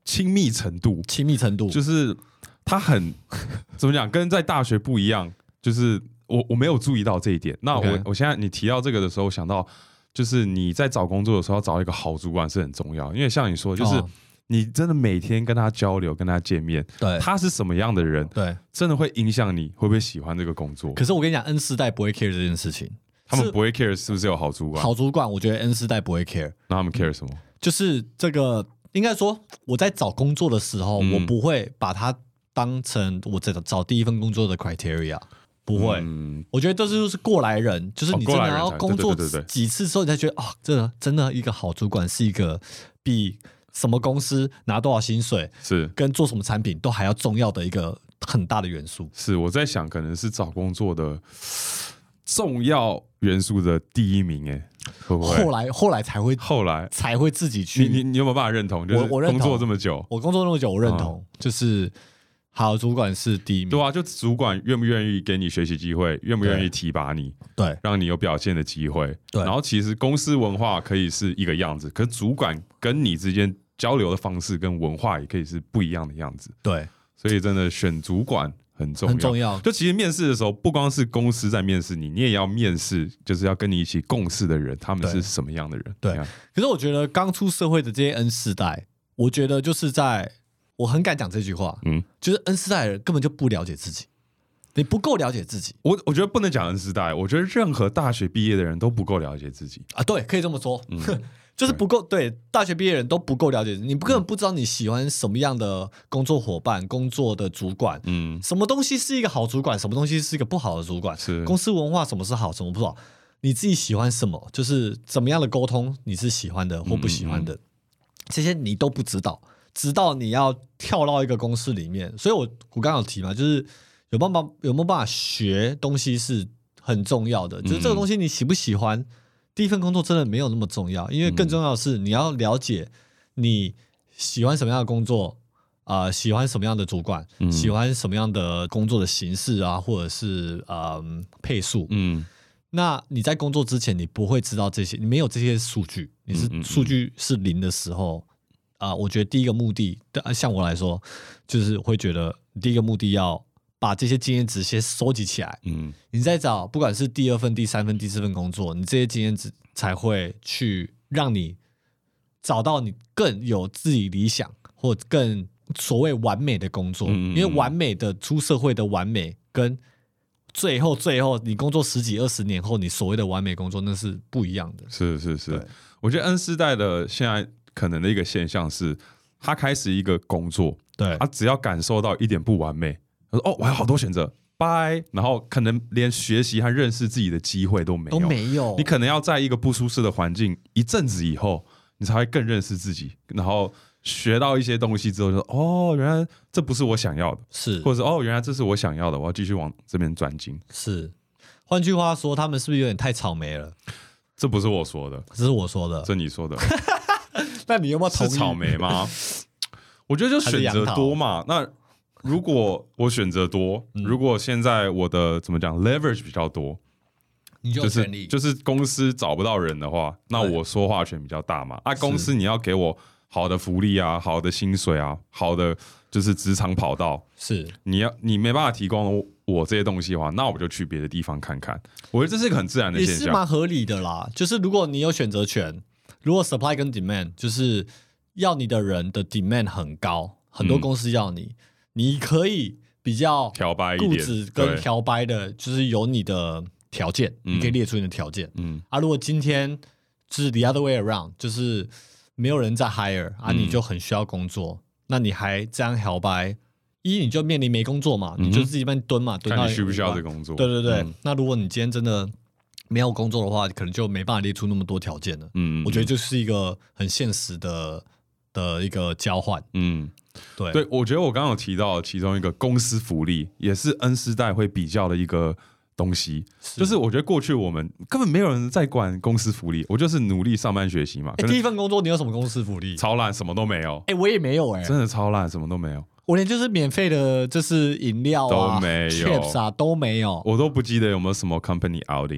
亲密程度就是他很怎么讲，跟在大学不一样，就是我没有注意到这一点。那我现在你提到这个的时候，想到就是你在找工作的时候要找一个好主管是很重要，因为像你说，就是你真的每天跟他交流、跟他见面， 对， 他是什么样的人， 对， 真的会影响你会不会喜欢这个工作。 可是我跟你讲 ，N 世代不会 care 这件事情， 他们不会 care 是不是有好主管？ 好主管，我觉得 N 世代不会 care。 那他们 care 什么？ 就是这个，应该说我在找工作的时候，我不会把它当成我在找第一份工作的 criteria。不会，我觉得这就是过来人，就是你真的要工作几次之后，你才觉得这真的一个好主管是一个比什么公司拿多少薪水是跟做什么产品都还要重要的一个很大的元素。 是我在想，可能是找工作的重要元素的第一名，会不会？后来才会自己去。 你有没有办法认同？就是工作这么久， 我工作那么久，我认同，就是好主管是第一名。 对啊，就主管愿不愿意给你学习机会，愿不愿意提拔你， 对， 让你有表现的机会。对，然后其实公司文化可以是一个样子，可是主管跟你之间交流的方式跟文化也可以是不一样的样子。 对， 所以真的选主管很重要。就其实面试的时候，不光是公司在面试你，你也要面试，就是要跟你一起共事的人，他们是什么样的人？ 对。可是我觉得刚出社会的这些 N 世代，我觉得就是我很敢讲这句话，就是 N 世代的人根本就不了解自己，你不够了解自己。 我觉得不能讲 N 世代，我觉得任何大学毕业的人都不够了解自己啊。对，可以这么说。就是不够，对，大学毕业的人都不够了解，你根本不知道你喜欢什么样的工作伙伴、工作的主管，什么东西是一个好主管，什么东西是一个不好的主管，是公司文化什么是好，什么不好，你自己喜欢什么，就是怎么样的沟通你是喜欢的或不喜欢的，这些你都不知道，直到你要跳到一个公司里面。所以我刚刚有提嘛，就是有没有办法学东西是很重要的，就是这个东西你喜不喜欢。第一份工作真的没有那么重要，因为更重要的是你要了解你喜欢什么样的工作，喜欢什么样的主管，喜欢什么样的工作的形式啊，或者是配速。那你在工作之前你不会知道这些，你没有这些数据，你是数据是零的时候，我觉得第一个目的，像我来说，就是会觉得第一个目的要把这些经验值先收集起来，你再找不管是第二份、第三份、第四份工作，你这些经验值才会去让你找到你更有自己理想或更所谓完美的工作。因为完美的出社会的完美跟最后你工作10几20年后你所谓的完美工作那是不一样的。是， 我觉得 N 世代的现在可能的一个现象是，他开始一个工作，对，他只要感受到一点不完美。我还有好多选择，拜，然后可能连学习和认识自己的机会都没有。你可能要在一个不舒适的环境一阵子以后，你才会更认识自己，然后学到一些东西之后就说，原来这不是我想要的，是，或者是原来这是我想要的，我要继续往这边转进。 是，换句话说，他们是不是有点太草莓了？ 这不是我说的， 这是我说的， 这你说的。 那你有没有同意？ 是草莓吗？我觉得就选择多嘛。那如果我选择多，如果现在我的怎么讲 leverage 比较多， 你就有权利， 就是公司找不到人的话，那我说话权比较大嘛。公司你要给我好的福利啊，好的薪水啊，好的就是职场跑道，是你没办法提供我这些东西的话，那我就去别的地方看看。我觉得这是一个很自然的现象， 也是蛮合理的啦。就是如果你有选择权，如果 supply 跟 demand 就是要你的人的 demand 很高，很多公司要你。你可以比较挑掰一点， 固执跟挑掰的，就是有你的条件，你可以列出你的条件。如果今天就是 the other way around， 就是没有人在 hire 你就很需要工作，那你还这样挑掰，你就面临没工作嘛，你就自己慢蹲嘛，蹲到看你需不需要这个工作。 对，那如果你今天真的没有工作的话，可能就没办法列出那么多条件了。我觉得就是一个很现实的一个交换。对， 我觉得我刚刚有提到其中一个公司福利，也是 N 世代会比较的一个东西，就是我觉得过去我们根本没有人在管公司福利，我就是努力上班学习嘛。 第一份工作你有什么公司福利？ 超烂，什么都没有。 我也没有真的超烂，什么都没有。 我连就是免费的，就是饮料啊、 都没有 chips 啊都没有， 我都不记得有没有什么 company outing。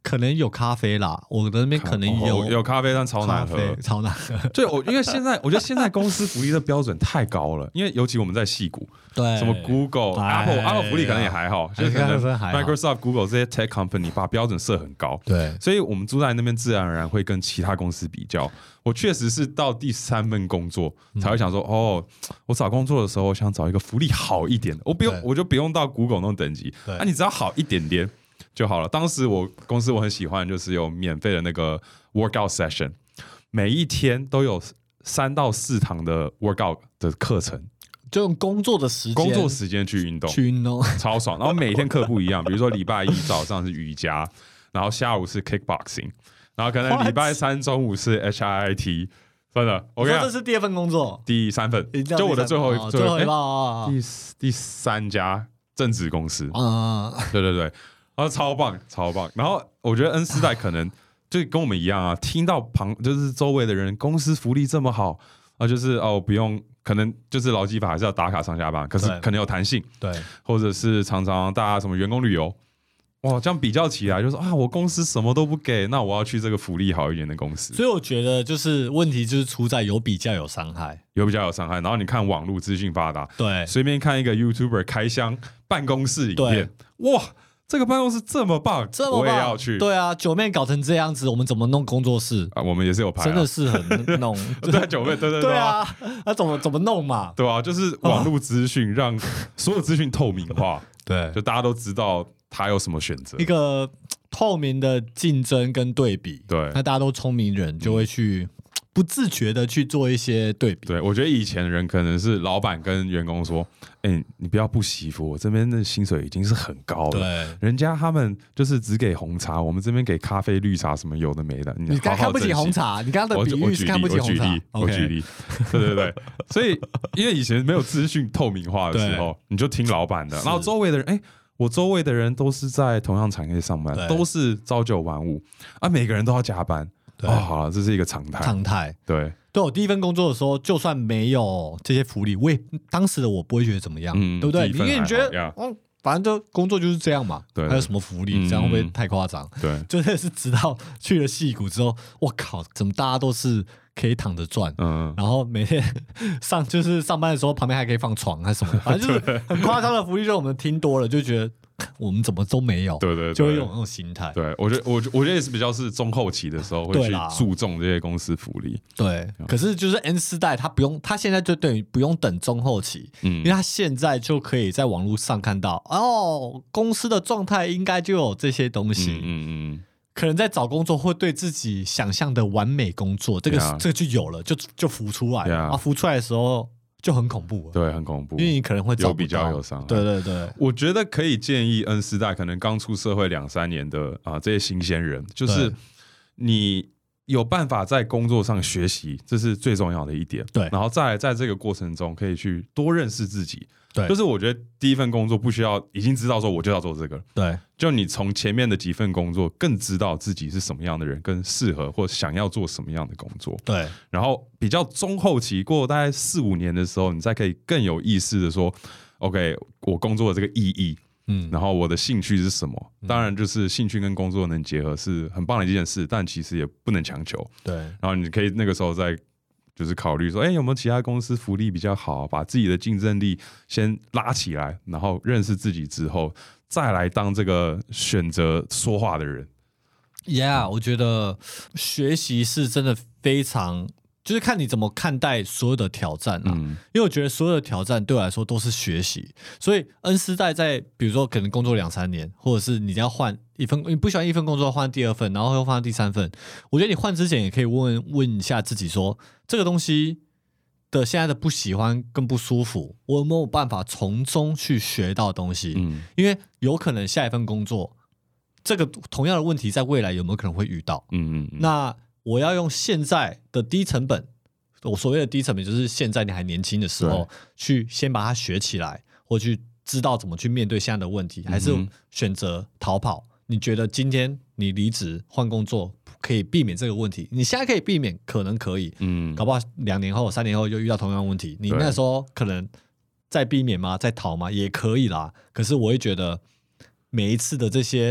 可能有咖啡啦，我的那边可能有咖啡，但超难喝， 超难喝。 对，因为我觉得现在公司福利的标准太高了，因为尤其我们在矽谷， 对， 什么 Google、Apple 福利可能也还好，就是可能 Microsoft、Google 这些 tech company 把标准设很高， 对， 所以我们住在那边自然而然会跟其他公司比较。我确实是到第3份工作才会想说，我找工作的时候想找一个福利好一点的，我就不用到 Google 那种等级，你只要好一点点就好了。当时公司我很喜欢，就是有免费的那个 workout session， 每一天都有3到4堂的 workout 的课程， 就用工作时间去运动，超爽。然后每天课不一样，比如说礼拜一早上是瑜伽，然后下午是 kickboxing， 然后可能礼拜3中午是 HIIT。真的，我跟你说， 这是第2份工作， 第3份，就我的最后一第3家正职公司对对对，然后超棒。然后我觉得 N 世代可能就跟我们一样啊，听到就是周围的人公司福利这么好啊，就是不用，可能就是劳基法还是要打卡上下班，可是可能有弹性， 对， 或者是常常大家什么员工旅游。哇，这样比较起来，就是我公司什么都不给，那我要去这个福利好一点的公司。 所以我觉得就是问题就是出在有比较有伤害， 然后你看网络资讯发达， 对， 随便看一个 YouTuber 开箱办公室影片，哇，这个办公室这么棒，我也要去。 对啊，九妹搞成这样子，我们怎么弄工作室啊？我们也是有拍， 真的是很弄。 对，九妹，对啊，那怎么弄嘛？ 对啊，就是网络资讯让所有资讯透明化， 对， 就大家都知道他有什么选择， 一个透明的竞争跟对比。 对， 那大家都聪明人就会去不自觉的去做一些对比。 对，我觉得以前的人可能是老板跟员工说：“你不要不惜福，我这边的薪水已经是很高了。 对， 人家他们就是只给红茶，我们这边给咖啡、绿茶什么有的没的。你刚看不起红茶，你刚刚的比喻是看不起红茶。 我举例，对。所以因为以前没有资讯透明化的时候，你就听老板的，然后周围的人，我周围的人都是在同样产业上班，都是朝9晚5啊，每个人都要加班。好了，这是一个常态。对， 我第1份工作的时候，就算没有这些福利，当时的我不会觉得怎么样，对不对？因为你觉得，反正就工作就是这样嘛，还有什么福利？这样会不会太夸张？ 对， 真的是直到去了矽谷之后，我靠，怎么大家都是可以躺着赚？然后每天就是上班的时候旁边还可以放床还是什么，反正就是很夸张的福利，就我们听多了就觉得。我们怎么都没有， 对， 就会有那种心态。 对，我觉得也是比较是中后期的时候会去注重这些公司福利。 对，可是就是 N 世代他现在就等于不用等中后期，因为他现在就可以在网络上看到公司的状态应该就有这些东西。可能在找工作会对自己想象的完美工作，这个就有了，就浮出来了。浮出来的时候。就很恐怖， 对，很恐怖， 因为你可能会找不到， 有比较有伤害。 对， 我觉得可以建议 N 世代可能刚出社会2-3年的这些新鲜人，就是你有办法在工作上学习，这是最重要的一点。 对， 然后再来在这个过程中可以去多认识自己。 对， 就是我觉得第1份工作不需要已经知道说我就要做这个， 对， 就你从前面的几份工作更知道自己是什么样的人，更适合或想要做什么样的工作。 对， 然后比较中后期过大概4-5年的时候，你才可以更有意识的说 ，OK， 我工作的这个意义，然后我的兴趣是什么？当然就是兴趣跟工作能结合是很棒的一件事，但其实也不能强求。 对， 然后你可以那个时候再。就是考虑说，有没有其他公司福利比较好，把自己的竞争力先拉起来，然后认识自己之后，再来当这个选择说话的人。 我觉得学习是真的非常，就是看你怎么看待所有的挑战啊。因为我觉得所有的挑战对我来说都是学习，所以 N 世代在比如说可能工作2-3年，或者是你要换一份，你不喜欢1份工作换第2份，然后又换第3份，我觉得你换之前也可以问一下自己说，这个东西的现在的不喜欢跟不舒服，我有没有办法从中去学到东西？因为有可能下一份工作，这个同样的问题在未来有没有可能会遇到？那我要用现在的低成本，我所谓的低成本就是现在你还年轻的时候，去先把它学起来，或去知道怎么去面对现在的问题，还是选择逃跑？你觉得今天你离职换工作可以避免这个问题？你现在可以避免，可能可以，搞不好2年后、3年后又遇到同样的问题，你那时候可能再避免吗？再逃吗？也可以啦。可是我会觉得每一次的这些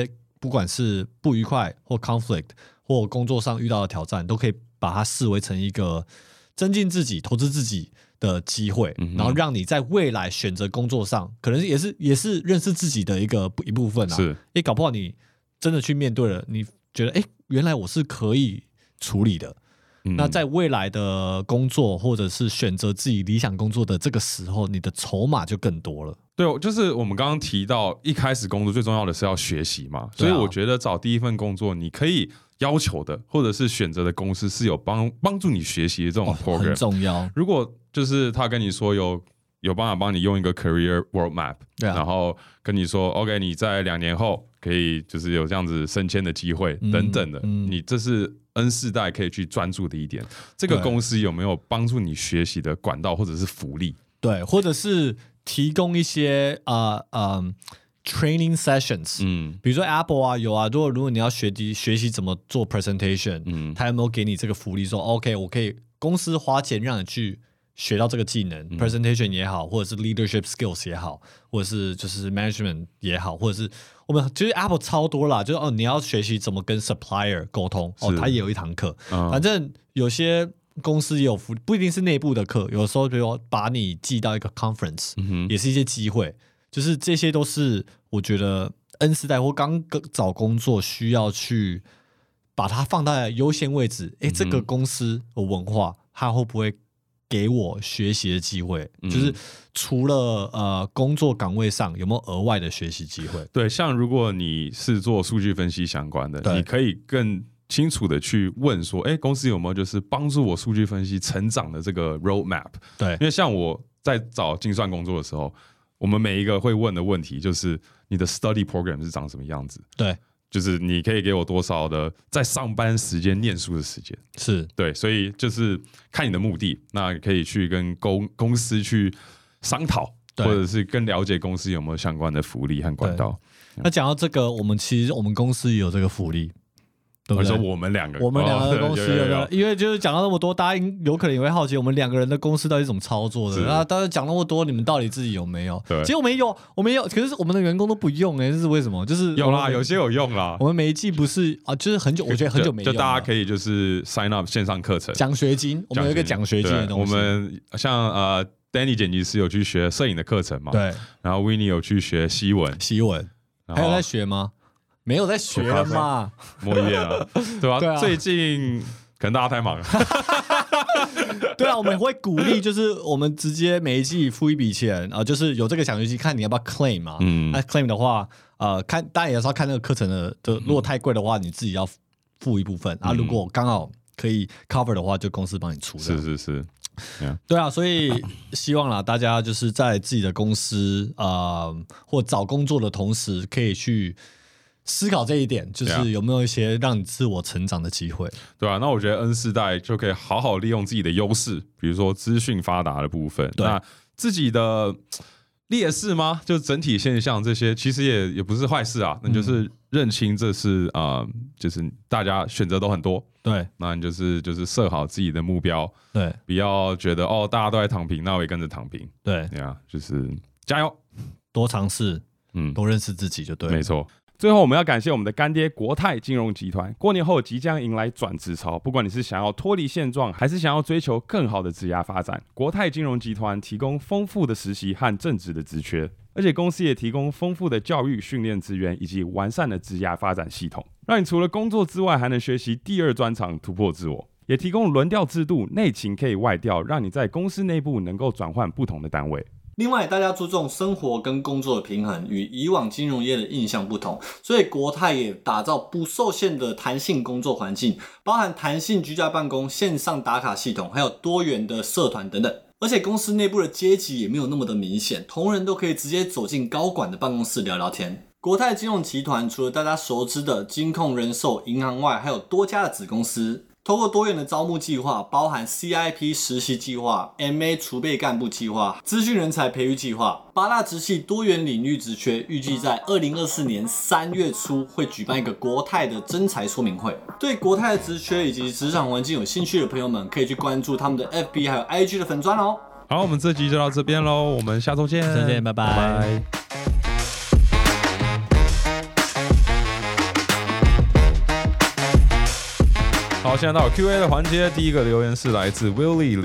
不管是不愉快或 conflict 或工作上遇到的挑战，都可以把它视为成一个增进自己、投资自己的机会，然后让你在未来选择工作上，可能也是认识自己的一部分啊。是，搞不好你真的去面对了，你觉得原来我是可以处理的。那在未来的工作或者是选择自己理想工作的这个时候，你的筹码就更多了。 对，就是我们刚刚提到，一开始工作最重要的是要学习嘛，所以我觉得找第一份工作，你可以要求的或者是选择的公司是有帮助你学习的这种 program， 很重要。 如果就是他跟你说有办法帮你用一个 career roadmap，然后跟你说 OK， 你在2年后可以就是有这样子升迁的机会等等的，你这是 N 世代可以去专注的一点。这个公司有没有帮助你学习的管道或者是福利？ 对，或者是提供一些training sessions，比如说 Apple 啊有啊，如果你要学习怎么做 presentation，他有没有给你这个福利说 OK， 我可以公司花钱让你去学到这个技能，presentation 也好，或者是 leadership skills 也好，或者是就是 management 也好，或者是我们其实 Apple 超多啦，就是你要学习怎么跟 supplier 沟通，他也有一堂课，反正有些公司也有福利，不一定是内部的课，有的时候比如把你寄到一个 conference，也是一些机会，就是这些都是我觉得 N 世代或刚找工作需要去把它放在优先位置。这个公司的文化，它会不会给我学习的机会，就是除了工作岗位上有没有额外的学习机会？ 对，像如果你是做数据分析相关的，你可以更清楚的去问说，公司有没有就是帮助我数据分析成长的这个 roadmap？ 对，因为像我在找精算工作的时候，我们每一个会问的问题就是你的 study program 是长什么样子？对。就是你可以给我多少的在上班时间念书的时间，是对，所以就是看你的目的，那可以去跟公司去商讨，或者是更了解公司有没有相关的福利和管道。 那讲到这个，我们公司也有这个福利。对不对？ 我说我们两个的公司有的，因为就是讲到那么多，大家有可能也会好奇，我们2个人的公司到底是怎么操作的？那当然讲那么多，你们到底自己有没有？其实我们有，可是我们的员工都不用这是为什么？就是有啦，有些有用啦。 我们每一季不是啊，就是很久，我觉得很久没用。 就大家可以就是 sign up 线上课程， 奖学金，我们有一个奖学金的东西。 我们像Danny 剪辑师有去学摄影的课程嘛？对。然后 Winnie 有去学西文， 还有在学吗？没有在学了嘛， 摸一遍了，对吧？对啊，最近可能大家太忙了。 对啊，我们会鼓励，就是我们直接每一季付一笔钱就是有这个奖学金，看你要不要 claim 嘛。那 claim 的话，看当然也是要看那个课程的，如果太贵的话，你自己要付一部分如果刚好可以 cover 的话，就公司帮你出。 是。 对啊，所以希望啦，大家就是在自己的公司或找工作的同时，可以去思考这一点，就是有没有一些让你自我成长的机会， 对啊，那我觉得 N 世代就可以好好利用自己的优势，比如说资讯发达的部分，那自己的劣势吗？就整体现象这些，其实也不是坏事啊。那就是认清这是就是大家选择都很多，对，那你就是设好自己的目标，对，不要觉得大家都在躺平，那我也跟着躺平，对啊，就是加油， 多尝试，多认识自己就对了， 没错。最后，我们要感谢我们的干爹国泰金融集团。过年后即将迎来转职潮，不管你是想要脱离现状，还是想要追求更好的职业发展，国泰金融集团提供丰富的实习和正职的职缺，而且公司也提供丰富的教育训练资源以及完善的职业发展系统，让你除了工作之外，还能学习第二专长，突破自我。也提供轮调制度，内勤可以外调，让你在公司内部能够转换不同的单位。 另外，大家注重生活跟工作的平衡，与以往金融业的印象不同，所以国泰也打造不受限的弹性工作环境，包含弹性居家办公、线上打卡系统，还有多元的社团等等。而且公司内部的阶级也没有那么的明显，同仁都可以直接走进高管的办公室聊聊天。国泰金融集团除了大家熟知的金控、人寿、银行外，还有多家的子公司。透过多元的招募计划，包含 CIP 实习计划、MA 储备干部计划、资讯人才培育计划，8大职系多元领域职缺，预计在2024年3月初会举办一个国泰的征才说明会。对国泰的职缺以及职场环境有兴趣的朋友们，可以去关注他们的 FB 还有 IG 的粉专哦。 好，我们这集就到这边咯，我们下周见， 再见，拜拜。 好，现在到 Q&A 的环节，第一个留言是来自 Willie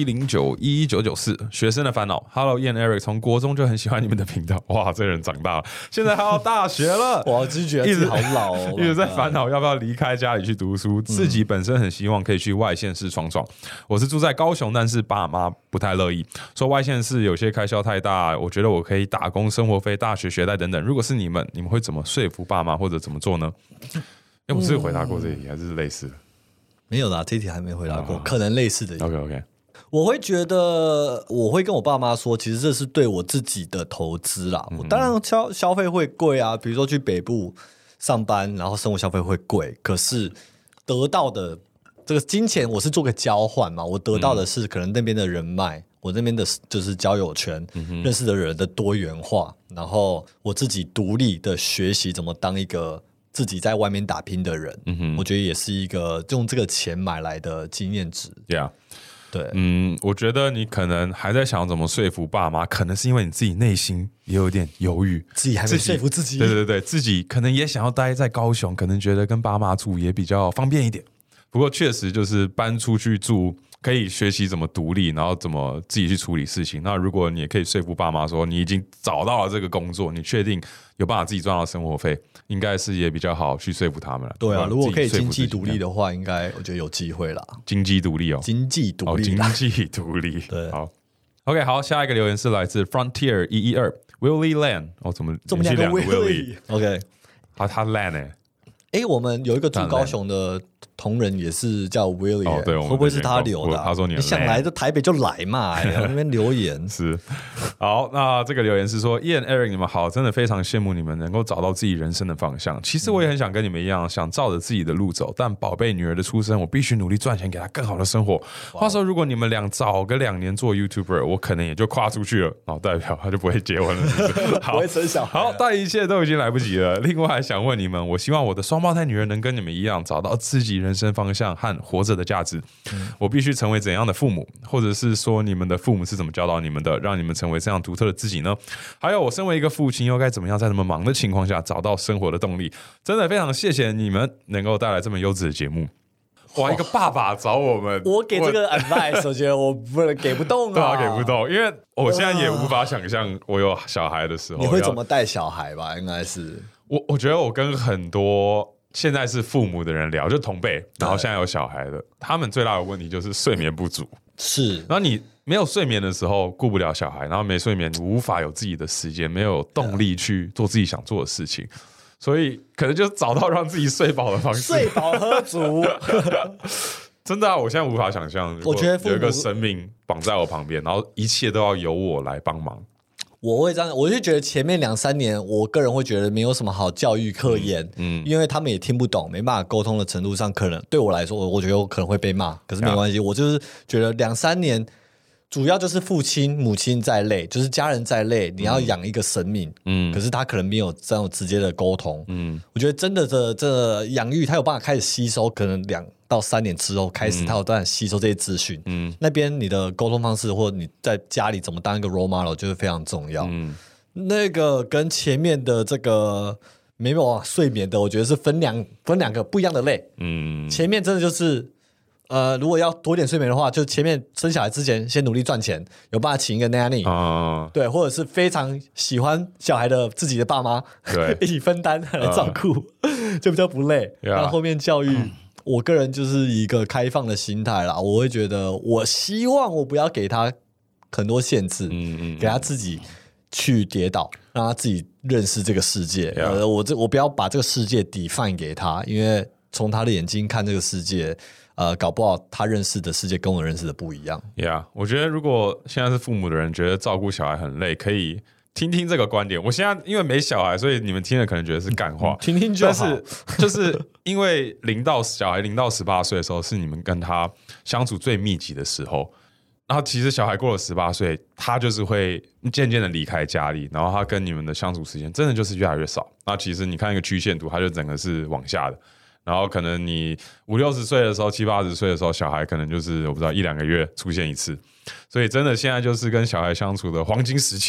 0709119994学生的烦恼。Hello Ian Eric， 从国中就很喜欢你们的频道，哇，这人长大了，现在还要大学了， 我只是觉得自己好老哦， 一直在烦恼要不要离开家里去读书。自己本身很希望可以去外县市闯闯。我是住在高雄，但是爸妈不太乐意，说外县市有些开销太大，我觉得我可以打工、生活费、大学学贷等等。如果是你们会怎么说服爸妈或者怎么做呢？我是回答过这一题，还是类似的？ 没有啦，这一题还没回答过，可能类似的。 OK， 我会觉得，我会跟我爸妈说，其实这是对我自己的投资啦。我当然消费会贵啊，比如说去北部上班，然后生活消费会贵，可是得到的这个金钱，我是做个交换嘛，我得到的是可能那边的人脉，我那边的就是交友圈，认识的人的多元化，然后我自己独立的学习怎么当一个自己在外面打拼的人，我觉得也是一个用这个钱买来的经验值。 Yeah， 对， 我觉得你可能还在想怎么说服爸妈，可能是因为你自己内心也有点犹豫， 自己还没说服自己。 对，自己可能也想要待在高雄，可能觉得跟爸妈住也比较方便一点。不过确实就是搬出去住，可以学习怎么独立，然后怎么自己去处理事情。那如果你也可以说服爸妈说，你已经找到了这个工作，你确定有办法自己赚到生活费，应该是也比较好去说服他们了。 对啊，如果可以经济独立的话，应该我觉得有机会啦。 经济独立哦， 经济独立， 经济独立。 对， 好 ，OK， 好，下一个留言是来自 Frontier 112 Willie Land， 怎么这么两个 Willie？OK， 他 Land 我们有一个住高雄的同仁也是叫 Willie， 对， 会不会是他留的？ 他说你想来就台北就来嘛，那边留言是好。那这个留言是说 Ian Eric 你们好，真的非常羡慕你们能够找到自己人生的方向。其实我也很想跟你们一样，想照着自己的路走，但宝贝女儿的出生，我必须努力赚钱，给她更好的生活。话说，如果你们俩早个2年做 YouTuber， 我可能也就跨出去了，代表他就不会结婚了，是不是？ 不会生小孩。 好，但一切都已经来不及了。另外还想问你们，我希望我的双胞胎女儿能跟你们一样，找到自己人生方向和活着的价值。我必须成为怎样的父母，或者是说你们的父母是怎么教导你们的，让你们成为这样独特的自己呢？还有，我身为一个父亲，又该怎么样在那么忙的情况下找到生活的动力？真的非常谢谢你们能够带来这么优质的节目。哇，一个爸爸找我们， 我给这个 advice， 我觉得我给不动啊， 对啊，给不动，因为我现在也无法想象我有小孩的时候， 你会怎么带小孩吧？应该是我觉得我跟很多现在是父母的人聊，就同辈，然后现在有小孩的，他们最大的问题就是睡眠不足。 是， 然后你没有睡眠的时候顾不了小孩，然后没睡眠你无法有自己的时间，没有动力去做自己想做的事情，所以可能就找到让自己睡饱的方式， 睡饱喝足。 真的啊，我现在无法想象， 我觉得有一个生命绑在我旁边，然后一切都要由我来帮忙。 我会这样，我就觉得前面2-3年，我个人会觉得没有什么好教育课言，因为他们也听不懂，没办法沟通的程度上，可能对我来说，我觉得我可能会被骂，可是没关系，我就是觉得2-3年，主要就是父亲、母亲在累，就是家人在累，你要养一个生命，可是他可能没有这样直接的沟通，我觉得真的这养育，他有办法开始吸收，可能2到3年之后开始，他有办法吸收这些资讯。那边你的沟通方式，或者你在家里怎么当一个 role model， 就是非常重要。那个跟前面的这个没有办法睡眠的，我觉得是分两个不一样的类。前面真的就是。如果要多点睡眠的话，就前面生小孩之前先努力赚钱，有办法请一个 nanny，对，或者是非常喜欢小孩的自己的爸妈，对，一起分担来照顾，就比较不累。那后面教育，我个人就是一个开放的心态啦，我会觉得，我希望我不要给他很多限制，给他自己去跌倒，让他自己认识这个世界。我不要把这个世界 define 给他，因为从他的眼睛看这个世界。搞不好他认识的世界跟我认识的不一样。 我觉得如果现在是父母的人觉得照顾小孩很累，可以听听这个观点。我现在因为没小孩，所以你们听了可能觉得是干话， 听听就好。 但是就是因为小孩0到18岁的时候，是你们跟他相处最密集的时候。然后其实小孩过了18岁，他就是会渐渐的离开家里，然后他跟你们的相处时间真的就是越来越少。那其实你看一个曲线图，它就整个是往下的。然后可能你50-60岁的时候，70-80岁的时候，小孩可能就是我不知道1-2个月出现一次，所以真的现在就是跟小孩相处的黄金时期。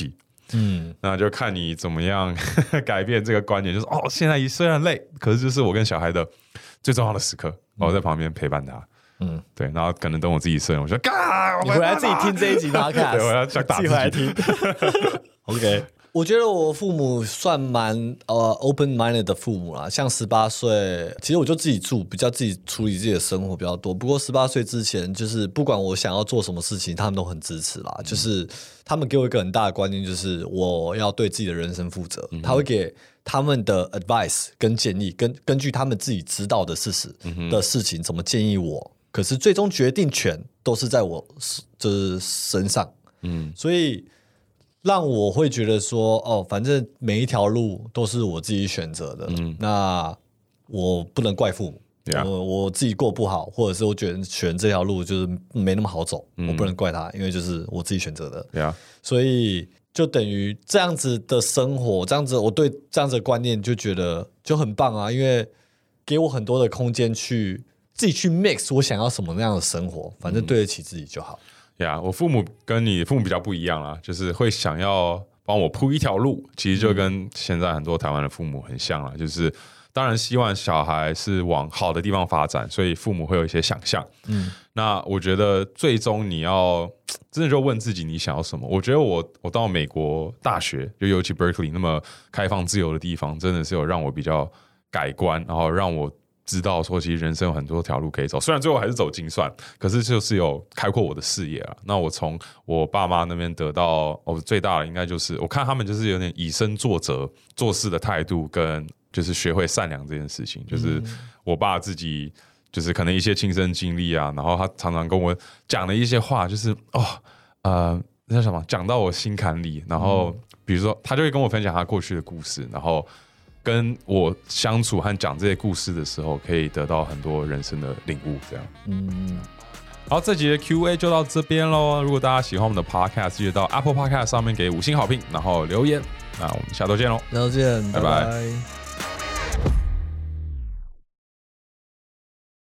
那就看你怎么样改变这个观点，就是现在虽然累，可是就是我跟小孩的最重要的时刻，我在旁边陪伴他。对，然后可能等我自己生，我说你回来自己听这一集 podcast， 对，我要想打自己回来听。OK， 我觉得我父母算蛮open minded 的父母啦，像18岁，其实我就自己住，比较自己处理自己的生活比较多。不过18岁之前，就是不管我想要做什么事情，他们都很支持啦。就是他们给我一个很大的观念，就是我要对自己的人生负责。他会给他们的 advice 跟建议，根据他们自己知道的事实的事情，怎么建议我。可是最终决定权都是在我就是身上，所以让我会觉得说，反正每一条路都是我自己选择的，那我不能怪父母，我自己过不好，或者是我觉得选这条路就是没那么好走，我不能怪他，因为就是我自己选择的，所以就等于这样子的生活，这样子我对这样子的观念就觉得就很棒啊，因为给我很多的空间去。自己去 mix 我想要什么样的生活，反正对得起自己就好。 我父母跟你父母比较不一样啦，就是会想要帮我铺一条路，其实就跟现在很多台湾的父母很像啦，就是当然希望小孩是往好的地方发展，所以父母会有一些想象。那我觉得最终你要真的就问自己你想要什么。我觉得我到美国大学，就尤其 Berkeley 那么开放自由的地方，真的是有让我比较改观，然后让我知道说其实人生有很多条路可以走，虽然最后还是走精算，可是就是有开阔我的视野啊。那我从我爸妈那边得到最大的应该就是我看他们就是有点以身作则做事的态度，跟就是学会善良这件事情。就是我爸自己就是可能一些亲身经历啊，然后他常常跟我讲的一些话，就是那叫什么讲到我心坎里，然后比如说他就会跟我分享他过去的故事，然后跟我相处和讲这些故事的时候，可以得到很多人生的领悟。这样，好，这集的 Q&A 就到这边咯。如果大家喜欢我们的 Podcast， 记得到 Apple Podcast 上面给5星好评，然后留言。那我们下周见咯， 下周见， 拜拜。